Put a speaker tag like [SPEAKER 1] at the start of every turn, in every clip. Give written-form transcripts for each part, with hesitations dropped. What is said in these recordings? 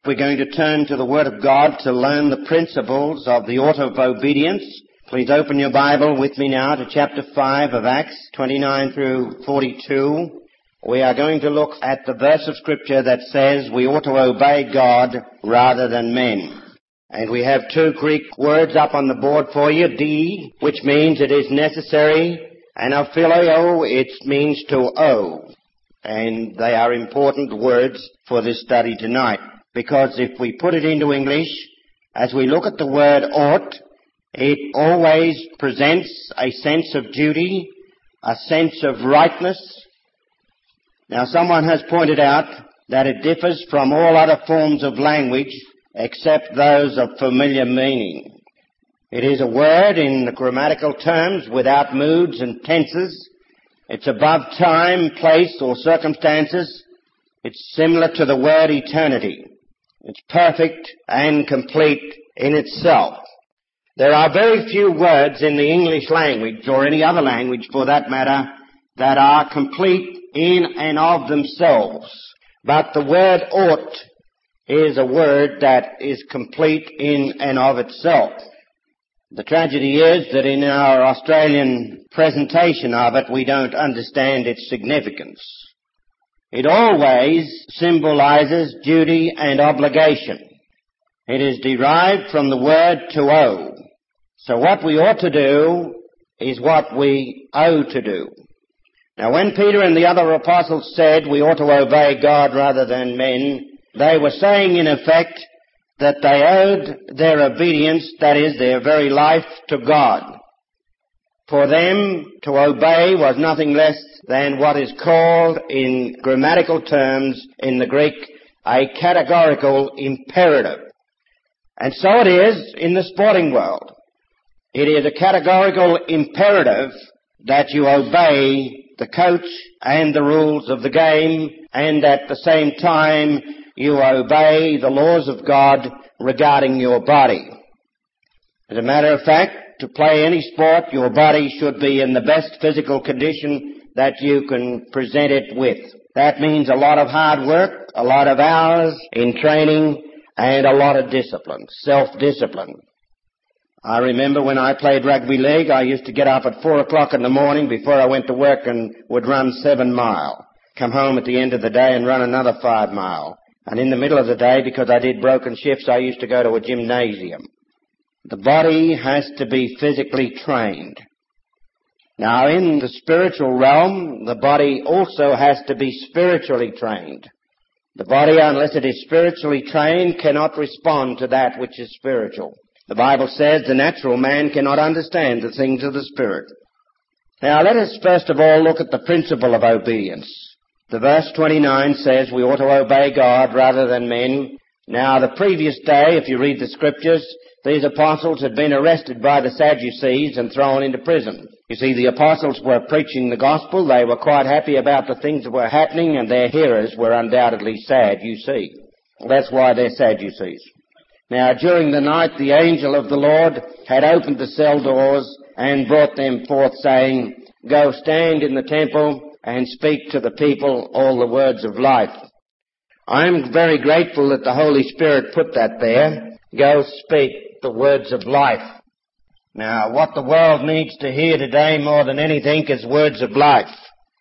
[SPEAKER 1] We're going to turn to the Word of God to learn the principles of the order of obedience. Please open your Bible with me now to chapter 5 of Acts, 29 through 42. We are going to look at the verse of Scripture that says we ought to obey God rather than men. And we have two Greek words up on the board for you, D, which means it is necessary, and phileo, it means to owe. And they are important words for this study tonight. Because if we put it into English, as we look at the word ought, it always presents a sense of duty, a sense of rightness. Now, someone has pointed out that it differs from all other forms of language except those of familiar meaning. It is a word in the grammatical terms without moods and tenses. It's above time, place, or circumstances. It's similar to the word eternity. It's perfect and complete in itself. There are very few words in the English language, or any other language for that matter, that are complete in and of themselves. But the word ought is a word that is complete in and of itself. The tragedy is that in our Australian presentation of it, we don't understand its significance. It always symbolizes duty and obligation. It is derived from the word to owe. So what we ought to do is what we owe to do. Now, when Peter and the other apostles said we ought to obey God rather than men, they were saying in effect that they owed their obedience, that is, their very life, to God. For them to obey was nothing less than what is called in grammatical terms in the Greek a categorical imperative. And so it is in the sporting world. It is a categorical imperative that you obey the coach and the rules of the game, and at the same time you obey the laws of God regarding your body. As a matter of fact, to play any sport, your body should be in the best physical condition that you can present it with. That means a lot of hard work, a lot of hours in training, and a lot of discipline, self-discipline. I remember when I played rugby league, I used to get up at 4 o'clock in the morning before I went to work and would run 7 miles. Come home at the end of the day and run another 5 miles. And in the middle of the day, because I did broken shifts, I used to go to a gymnasium. The body has to be physically trained. Now, in the spiritual realm, the body also has to be spiritually trained. The body, unless it is spiritually trained, cannot respond to that which is spiritual. The Bible says the natural man cannot understand the things of the Spirit. Now, let us first of all look at the principle of obedience. The verse 29 says we ought to obey God rather than men. Now, the previous day, if you read the Scriptures, these apostles had been arrested by the Sadducees and thrown into prison. You see, the apostles were preaching the gospel. They were quite happy about the things that were happening, and their hearers were undoubtedly sad, you see. That's why they're Sadducees. Now, during the night, the angel of the Lord had opened the cell doors and brought them forth, saying, "Go stand in the temple and speak to the people all the words of life." I'm very grateful that the Holy Spirit put that there. Go speak the words of life. Now, what the world needs to hear today more than anything is words of life.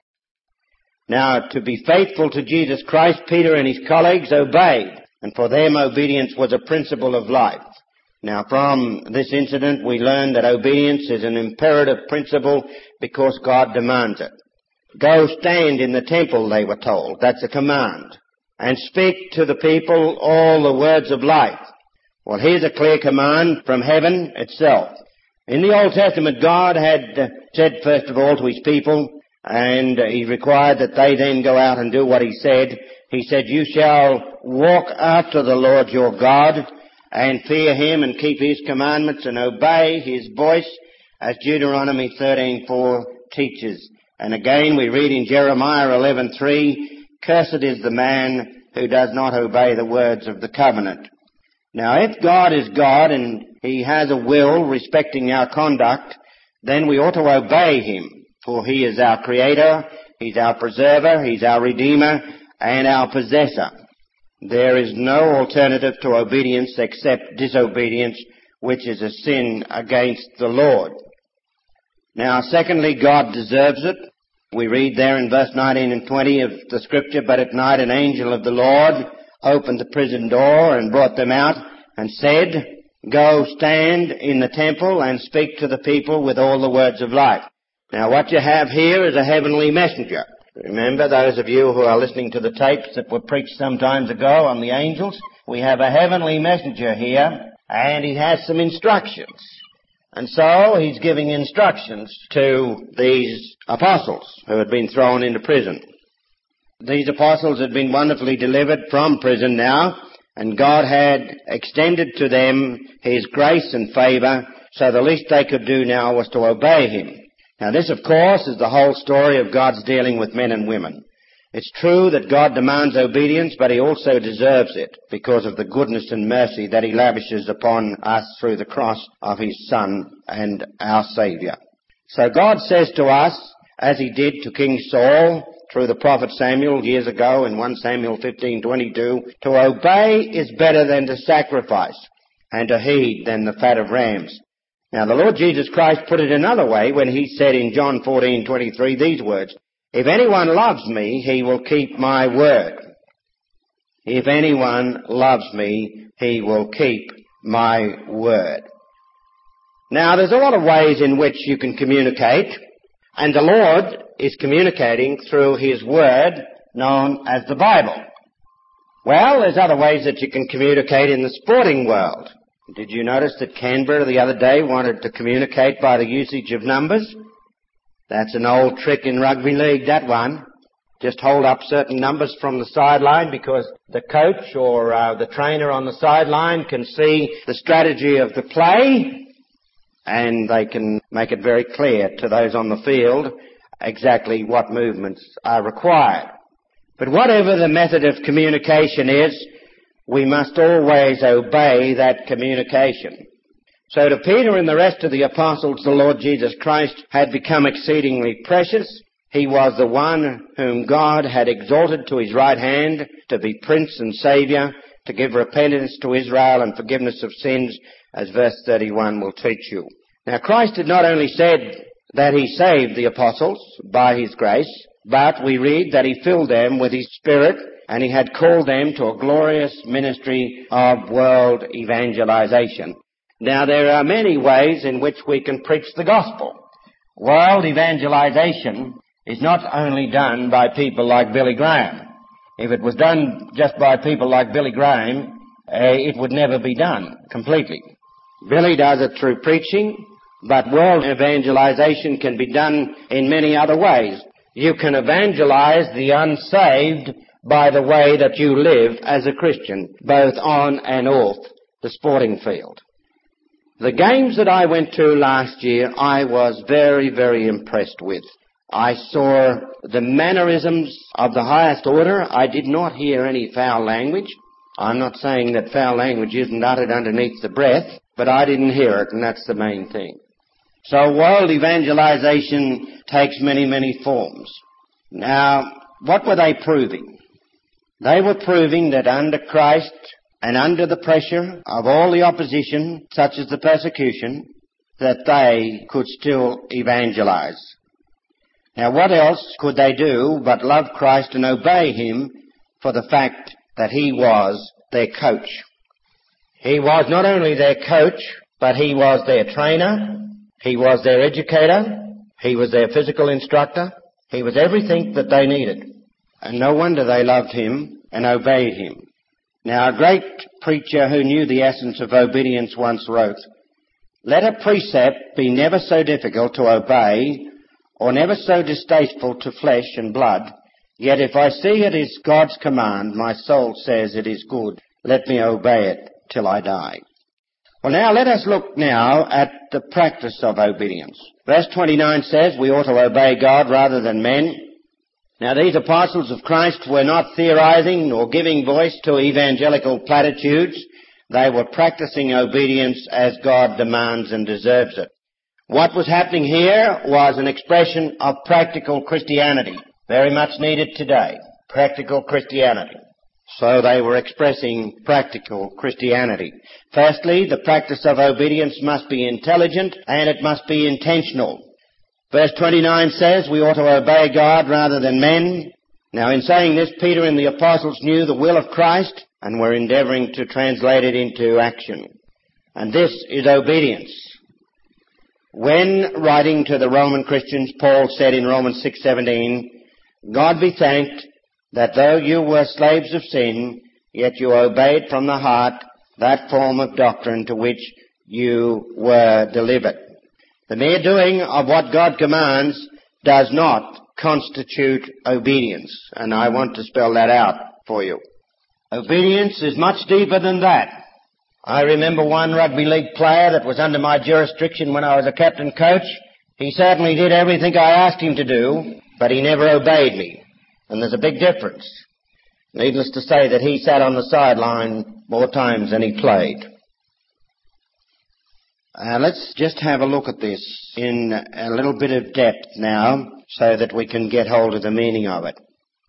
[SPEAKER 1] Now, to be faithful to Jesus Christ, Peter and his colleagues obeyed, and for them obedience was a principle of life. Now, from this incident, we learn that obedience is an imperative principle because God demands it. Go stand in the temple, they were told. That's a command. And speak to the people all the words of life. Well, here's a clear command from heaven itself. In the Old Testament, God had said, first of all, to his people, and he required that they then go out and do what he said. He said, "You shall walk after the Lord your God and fear him and keep his commandments and obey his voice," as Deuteronomy 13:4 teaches. And again we read in Jeremiah 11:3, "Cursed is the man who does not obey the words of the covenant." Now, if God is God and he has a will respecting our conduct, then we ought to obey him, for he is our creator, he's our preserver, he's our redeemer, and our possessor. There is no alternative to obedience except disobedience, which is a sin against the Lord. Now, secondly, God deserves it. We read there in verse 19 and 20 of the scripture, "But at night an angel of the Lord opened the prison door and brought them out and said, 'Go stand in the temple and speak to the people with all the words of life.'" Now, what you have here is a heavenly messenger. Remember, those of you who are listening to the tapes that were preached some times ago on the angels, we have a heavenly messenger here, and he has some instructions. And so he's giving instructions to these apostles who had been thrown into prison. These apostles had been wonderfully delivered from prison now, and God had extended to them his grace and favour, so the least they could do now was to obey him. Now this, of course, is the whole story of God's dealing with men and women. It's true that God demands obedience, but he also deserves it because of the goodness and mercy that he lavishes upon us through the cross of his Son and our Saviour. So God says to us, as he did to King Saul through the prophet Samuel years ago in 1 Samuel 15:22, to obey is better than to sacrifice, and to heed than the fat of rams. Now the Lord Jesus Christ put it another way when he said in John 14:23 these words, "If anyone loves me, he will keep my word. If anyone loves me, he will keep my word." Now there's a lot of ways in which you can communicate, and the Lord is communicating through his word known as the Bible. Well, there's other ways that you can communicate in the sporting world. Did you notice that Canberra the other day wanted to communicate by the usage of numbers? That's an old trick in rugby league, that one. Just hold up certain numbers from the sideline because the coach or the trainer on the sideline can see the strategy of the play, and they can make it very clear to those on the field exactly what movements are required. But whatever the method of communication is, we must always obey that communication. So to Peter and the rest of the apostles, the Lord Jesus Christ had become exceedingly precious. He was the one whom God had exalted to his right hand to be Prince and Saviour, to give repentance to Israel and forgiveness of sins, as verse 31 will teach you. Now Christ had not only said that he saved the apostles by his grace, but we read that he filled them with his Spirit, and he had called them to a glorious ministry of world evangelization. Now there are many ways in which we can preach the gospel. World evangelization is not only done by people like Billy Graham. If it was done just by people like Billy Graham, it would never be done completely. Billy does it through preaching, but world evangelization can be done in many other ways. You can evangelize the unsaved by the way that you live as a Christian, both on and off the sporting field. The games that I went to last year, I was very, very impressed with. I saw the mannerisms of the highest order. I did not hear any foul language. I'm not saying that foul language isn't uttered underneath the breath, but I didn't hear it, and that's the main thing. So world evangelization takes many, many forms. Now, what were they proving? They were proving that under Christ and under the pressure of all the opposition, such as the persecution, that they could still evangelize. Now, what else could they do but love Christ and obey him for the fact that he was their coach? He was not only their coach, but he was their trainer, he was their educator, he was their physical instructor, he was everything that they needed. And no wonder they loved him and obeyed him. Now, a great preacher who knew the essence of obedience once wrote, "Let a precept be never so difficult to obey, or never so distasteful to flesh and blood, yet if I see it is God's command, my soul says it is good. Let me obey it till I die." Well, now let us look now at the practice of obedience. Verse 29 says we ought to obey God rather than men. Now, these apostles of Christ were not theorizing nor giving voice to evangelical platitudes. They were practicing obedience as God demands and deserves it. What was happening here was an expression of practical Christianity, very much needed today, practical Christianity. So they were expressing practical Christianity. Firstly, the practice of obedience must be intelligent and it must be intentional. Verse 29 says we ought to obey God rather than men. Now in saying this, Peter and the apostles knew the will of Christ and were endeavouring to translate it into action. And this is obedience. When writing to the Roman Christians, Paul said in Romans 6:17, God be thanked that though you were slaves of sin, yet you obeyed from the heart that form of doctrine to which you were delivered. The mere doing of what God commands does not constitute obedience, and I want to spell that out for you. Obedience is much deeper than that. I remember one rugby league player that was under my jurisdiction when I was a captain coach. He certainly did everything I asked him to do, but he never obeyed me. And there's a big difference. Needless to say that he sat on the sideline more times than he played. Let's just have a look at this in a little bit of depth now so that we can get hold of the meaning of it.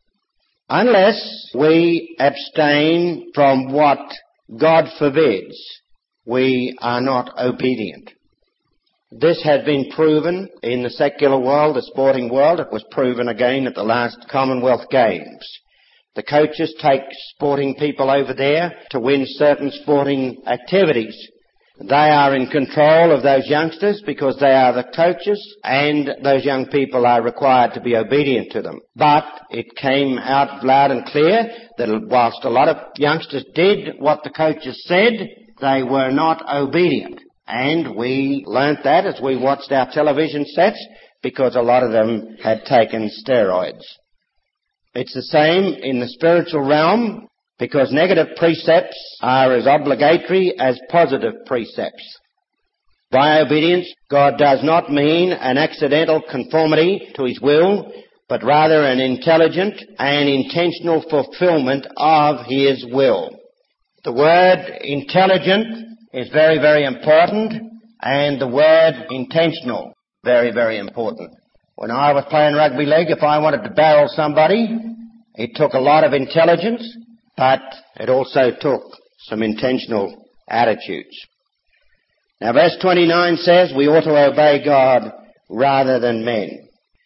[SPEAKER 1] Unless we abstain from what God forbids, we are not obedient. This has been proven in the secular world, the sporting world. It was proven again at the last Commonwealth Games. The coaches take sporting people over there to win certain sporting activities. They are in control of those youngsters because they are the coaches, and those young people are required to be obedient to them. But it came out loud and clear that whilst a lot of youngsters did what the coaches said, they were not obedient. And we learnt that as we watched our television sets because a lot of them had taken steroids. It's the same in the spiritual realm, because negative precepts are as obligatory as positive precepts. By obedience, God does not mean an accidental conformity to His will, but rather an intelligent and intentional fulfillment of His will. The word intelligent is very, very important, and the word intentional, very, very important. When I was playing rugby league, if I wanted to barrel somebody, it took a lot of intelligence, but it also took some intentional attitudes. Now verse 29 says we ought to obey God rather than men.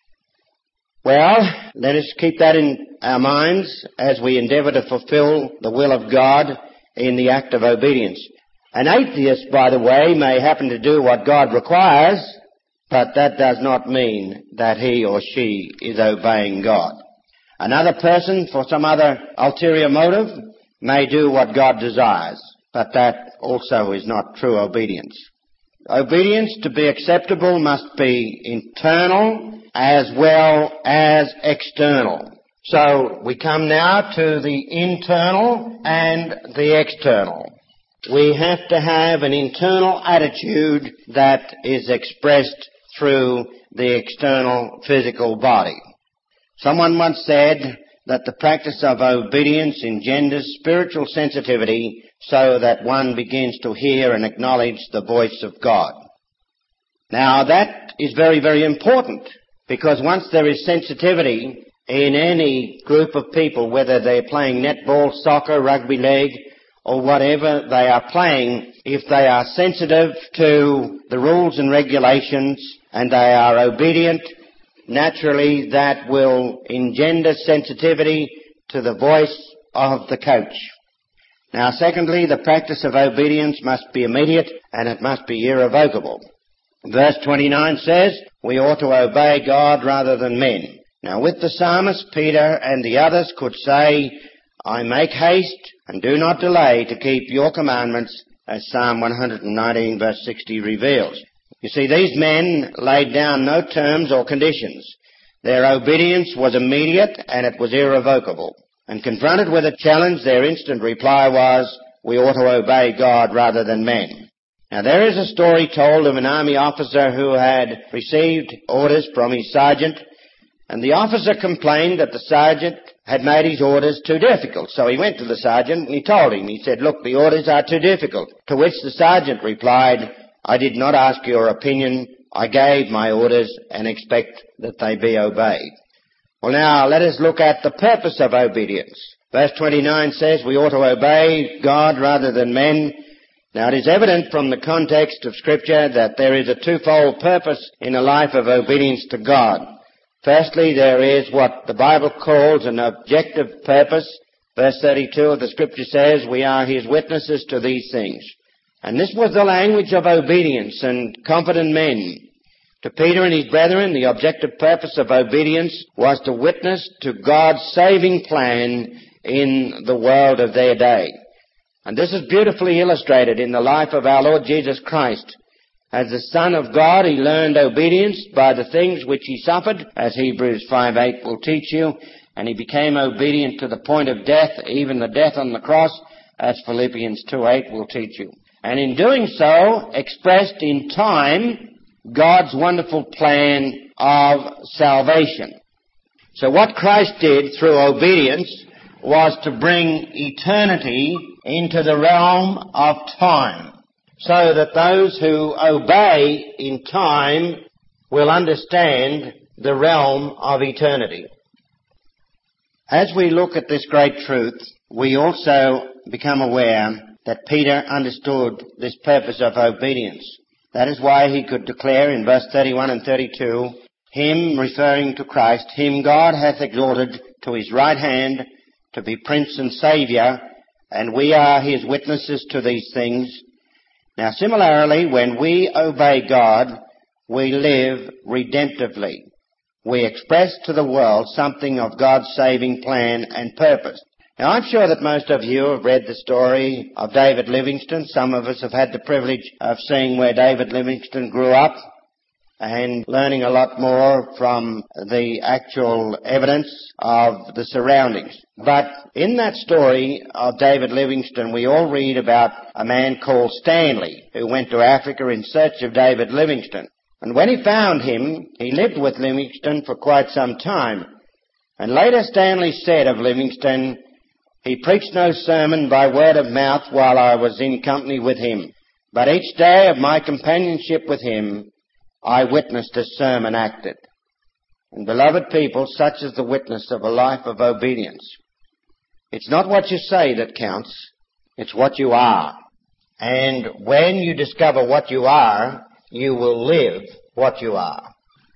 [SPEAKER 1] Well, let us keep that in our minds as we endeavour to fulfill the will of God in the act of obedience. An atheist, by the way, may happen to do what God requires, but that does not mean that he or she is obeying God. Another person, for some other ulterior motive, may do what God desires, but that also is not true obedience. Obedience, to be acceptable, must be internal as well as external. So we come now to the internal and the external. We have to have an internal attitude that is expressed through the external physical body. Someone once said that the practice of obedience engenders spiritual sensitivity so that one begins to hear and acknowledge the voice of God. Now that is very, very important, because once there is sensitivity in any group of people, whether they're playing netball, soccer, rugby league, or whatever they are playing, if they are sensitive to the rules and regulations and they are obedient, naturally that will engender sensitivity to the voice of the coach. Now secondly, the practice of obedience must be immediate and it must be irrevocable. Verse 29 says, we ought to obey God rather than men. Now with the psalmist, Peter and the others could say, I make haste and do not delay to keep your commandments, as Psalm 119 verse 60 reveals. You see, these men laid down no terms or conditions. Their obedience was immediate and it was irrevocable. And confronted with a challenge, their instant reply was, we ought to obey God rather than men. Now there is a story told of an army officer who had received orders from his sergeant, and the officer complained that the sergeant had made his orders too difficult. So he went to the sergeant and he told him, he said, look, the orders are too difficult. To which the sergeant replied, I did not ask your opinion. I gave my orders and expect that they be obeyed. Well, now let us look at the purpose of obedience. Verse 29 says we ought to obey God rather than men. Now, it is evident from the context of Scripture that there is a twofold purpose in a life of obedience to God. Firstly, there is what the Bible calls an objective purpose. Verse 32 of the Scripture says, we are His witnesses to these things. And this was the language of obedience and confident men. To Peter and his brethren, the objective purpose of obedience was to witness to God's saving plan in the world of their day. And this is beautifully illustrated in the life of our Lord Jesus Christ. As the Son of God, He learned obedience by the things which He suffered, as Hebrews 5:8 will teach you, and He became obedient to the point of death, even the death on the cross, as Philippians 2:8 will teach you. And in doing so, expressed in time God's wonderful plan of salvation. So what Christ did through obedience was to bring eternity into the realm of time, so that those who obey in time will understand the realm of eternity. As we look at this great truth, we also become aware that Peter understood this purpose of obedience. That is why he could declare in verse 31 and 32, Him, referring to Christ, Him God hath exalted to His right hand to be Prince and Saviour, and we are His witnesses to these things. Now, similarly, when we obey God, we live redemptively. We express to the world something of God's saving plan and purpose. Now, I'm sure that most of you have read the story of David Livingstone. Some of us have had the privilege of seeing where David Livingstone grew up and learning a lot more from the actual evidence of the surroundings. But in that story of David Livingstone, we all read about a man called Stanley who went to Africa in search of David Livingstone. And when he found him, he lived with Livingstone for quite some time. And later Stanley said of Livingstone, he preached no sermon by word of mouth while I was in company with him, but each day of my companionship with him, I witnessed a sermon acted. And beloved people, such is the witness of a life of obedience. It's not what you say that counts, it's what you are. And when you discover what you are, you will live what you are.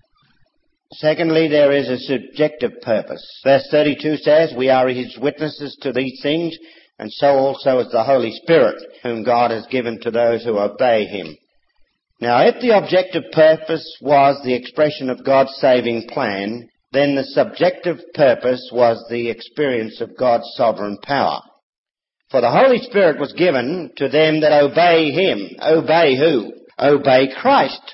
[SPEAKER 1] Secondly, there is a subjective purpose. Verse 32 says, we are His witnesses to these things, and so also is the Holy Spirit, whom God has given to those who obey Him. Now, if the objective purpose was the expression of God's saving plan, then the subjective purpose was the experience of God's sovereign power. For the Holy Spirit was given to them that obey Him. Obey who? Obey Christ.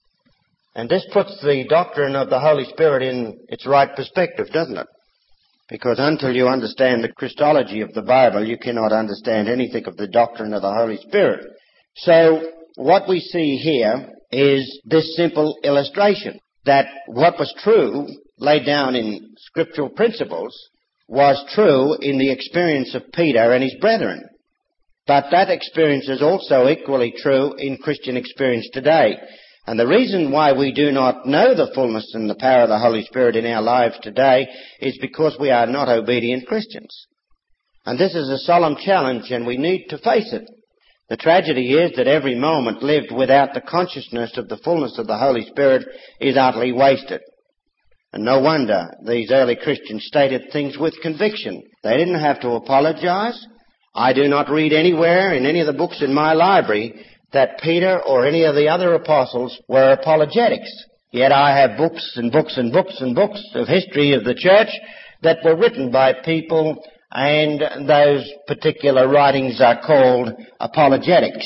[SPEAKER 1] And this puts the doctrine of the Holy Spirit in its right perspective, doesn't it? Because until you understand the Christology of the Bible, you cannot understand anything of the doctrine of the Holy Spirit. So, what we see here is this simple illustration, that what was true, laid down in scriptural principles, was true in the experience of Peter and his brethren. But that experience is also equally true in Christian experience today. And the reason why we do not know the fullness and the power of the Holy Spirit in our lives today is because we are not obedient Christians. And this is a solemn challenge, and we need to face it. The tragedy is that every moment lived without the consciousness of the fullness of the Holy Spirit is utterly wasted. And no wonder these early Christians stated things with conviction. They didn't have to apologize. I do not read anywhere in any of the books in my library that Peter or any of the other apostles were apologetics. Yet I have books and books and books and books of history of the church that were written by people, and those particular writings are called apologetics.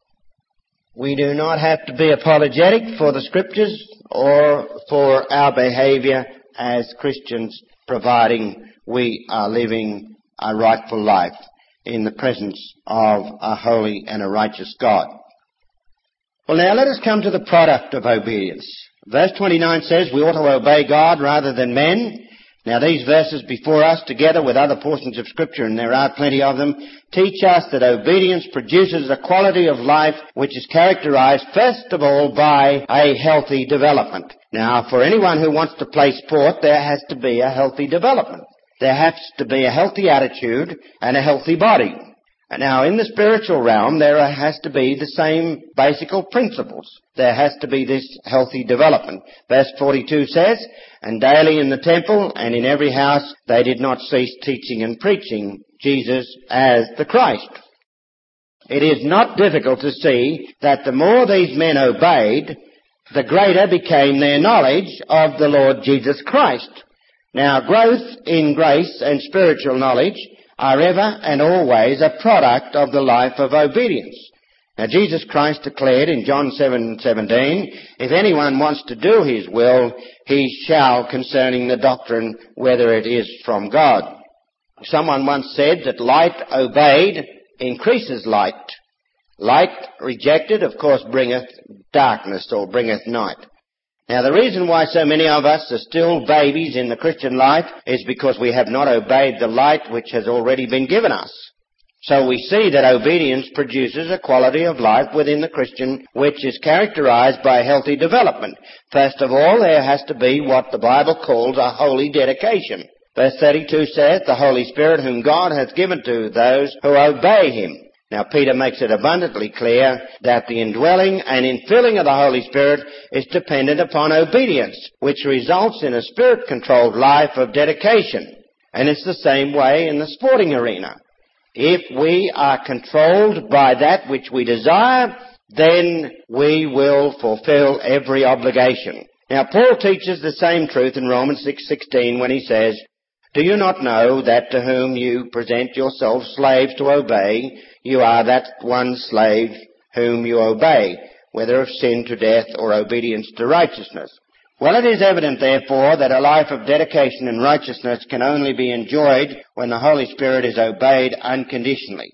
[SPEAKER 1] We do not have to be apologetic for the Scriptures or for our behavior as Christians, providing we are living a rightful life in the presence of a holy and a righteous God. Well, now let us come to the product of obedience. Verse 29 says we ought to obey God rather than men. Now these verses before us, together with other portions of Scripture, and there are plenty of them, teach us that obedience produces a quality of life which is characterized first of all by a healthy development. Now, for anyone who wants to play sport, there has to be a healthy development. There has to be a healthy attitude and a healthy body. Now, in the spiritual realm, there has to be the same basic principles. There has to be this healthy development. Verse 42 says, "And daily in the temple and in every house they did not cease teaching and preaching Jesus as the Christ." It is not difficult to see that the more these men obeyed, the greater became their knowledge of the Lord Jesus Christ. Now, growth in grace and spiritual knowledge are ever and always a product of the life of obedience. Now, Jesus Christ declared in John 7:17, "If anyone wants to do his will, he shall concerning the doctrine whether it is from God." Someone once said that light obeyed increases light. Light rejected, of course, bringeth darkness or bringeth night. Now, the reason why so many of us are still babies in the Christian life is because we have not obeyed the light which has already been given us. So we see that obedience produces a quality of life within the Christian which is characterized by healthy development. First of all, there has to be what the Bible calls a holy dedication. Verse 32 says, "The Holy Spirit whom God hath given to those who obey him." Now, Peter makes it abundantly clear that the indwelling and infilling of the Holy Spirit is dependent upon obedience, which results in a spirit-controlled life of dedication. And it's the same way in the sporting arena. If we are controlled by that which we desire, then we will fulfill every obligation. Now, Paul teaches the same truth in Romans 6:16 when he says, "Do you not know that to whom you present yourselves slaves to obey, you are that one slave whom you obey, whether of sin to death or obedience to righteousness?" Well, it is evident, therefore, that a life of dedication and righteousness can only be enjoyed when the Holy Spirit is obeyed unconditionally.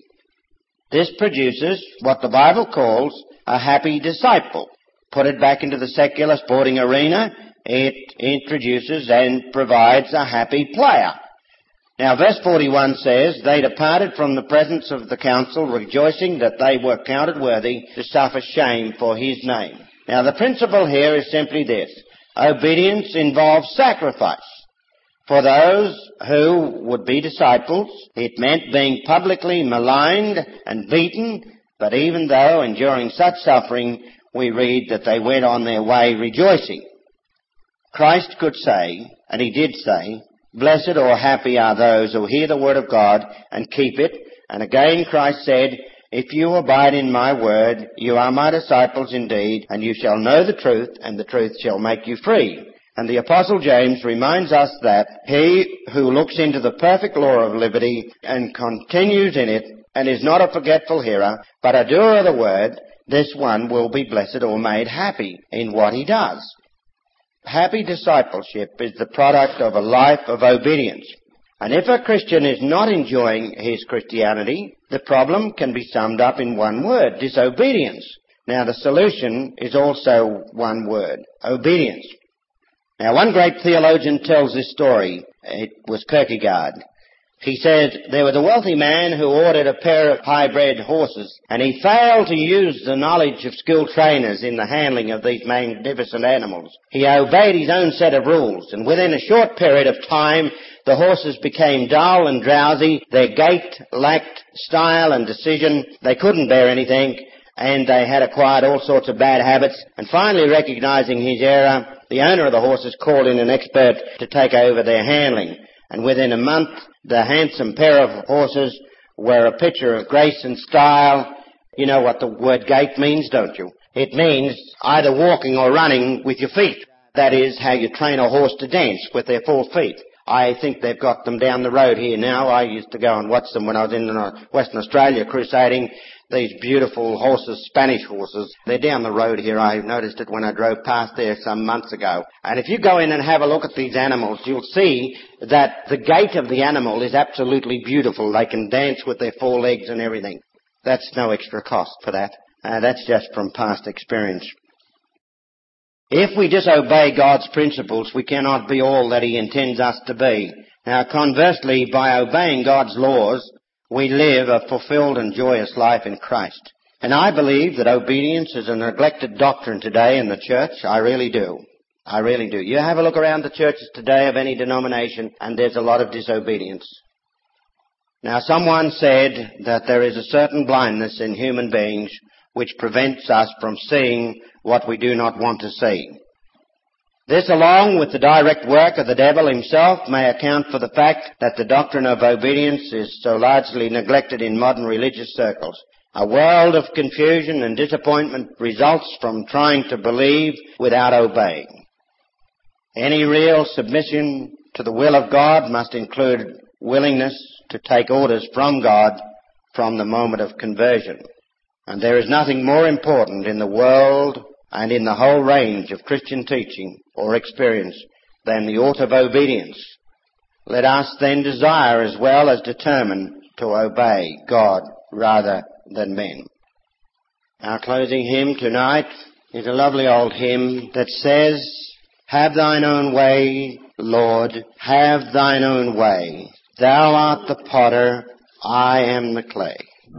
[SPEAKER 1] This produces what the Bible calls a happy disciple. Put it back into the secular sporting arena, it introduces and provides a happy player. Now, verse 41 says, "They departed from the presence of the council, rejoicing that they were counted worthy to suffer shame for his name." Now, the principle here is simply this. Obedience involves sacrifice. For those who would be disciples, it meant being publicly maligned and beaten, but even though enduring such suffering, we read that they went on their way rejoicing. Christ could say, and he did say, "Blessed or happy are those who hear the word of God and keep it." And again Christ said, "If you abide in my word, you are my disciples indeed, and you shall know the truth, and the truth shall make you free." And the Apostle James reminds us that he who looks into the perfect law of liberty and continues in it, and is not a forgetful hearer, but a doer of the word, this one will be blessed or made happy in what he does. Happy discipleship is the product of a life of obedience. And if a Christian is not enjoying his Christianity, the problem can be summed up in one word: disobedience. Now, the solution is also one word: obedience. Now, one great theologian tells this story. It was Kierkegaard. He says, there was a wealthy man who ordered a pair of high-bred horses, and he failed to use the knowledge of skilled trainers in the handling of these magnificent animals. He obeyed his own set of rules, and within a short period of time, the horses became dull and drowsy, their gait lacked style and decision, they couldn't bear anything, and they had acquired all sorts of bad habits. And finally, recognizing his error, the owner of the horses called in an expert to take over their handling. And within a month, the handsome pair of horses were a picture of grace and style. You know what the word gait means, don't you? It means either walking or running with your feet. That is how you train a horse to dance, with their 4 feet. I think they've got them down the road here now. I used to go and watch them when I was in Western Australia crusading. These beautiful horses, Spanish horses, they're down the road here. I noticed it when I drove past there some months ago. And if you go in and have a look at these animals, you'll see that the gait of the animal is absolutely beautiful. They can dance with their 4 legs and everything. That's no extra cost for that. That's just from past experience. If we disobey God's principles, we cannot be all that he intends us to be. Now, conversely, by obeying God's laws, we live a fulfilled and joyous life in Christ. And I believe that obedience is a neglected doctrine today in the church. I really do. I really do. You have a look around the churches today of any denomination and there's a lot of disobedience. Now, someone said that there is a certain blindness in human beings which prevents us from seeing what we do not want to see. This, along with the direct work of the devil himself, may account for the fact that the doctrine of obedience is so largely neglected in modern religious circles. A world of confusion and disappointment results from trying to believe without obeying. Any real submission to the will of God must include willingness to take orders from God from the moment of conversion. And there is nothing more important in the world and in the whole range of Christian teaching or experience than the ought of obedience. Let us then desire as well as determine to obey God rather than men. Our closing hymn tonight is a lovely old hymn that says, "Have thine own way, Lord, have thine own way. Thou art the potter, I am the clay."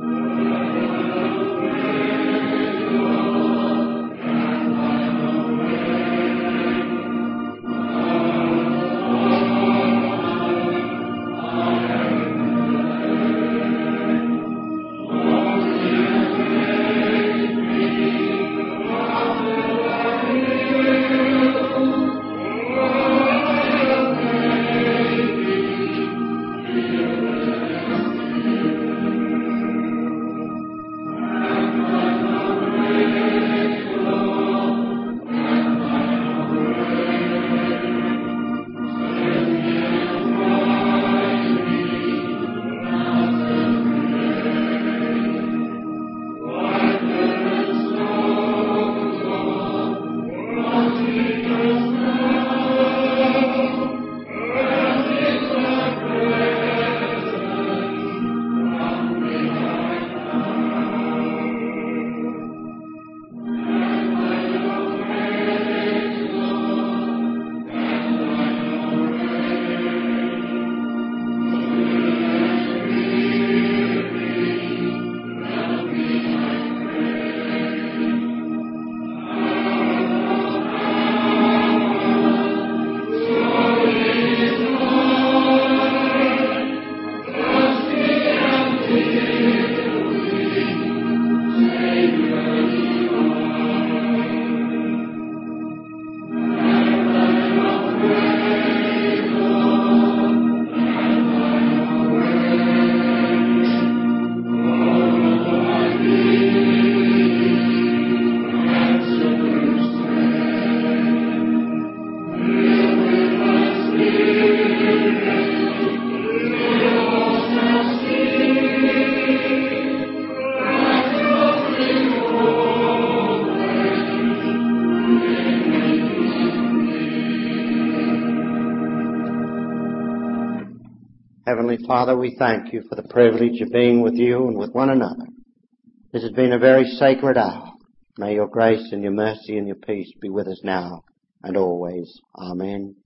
[SPEAKER 1] Heavenly Father, we thank you for the privilege of being with you and with one another. This has been a very sacred hour. May your grace and your mercy and your peace be with us now and always. Amen.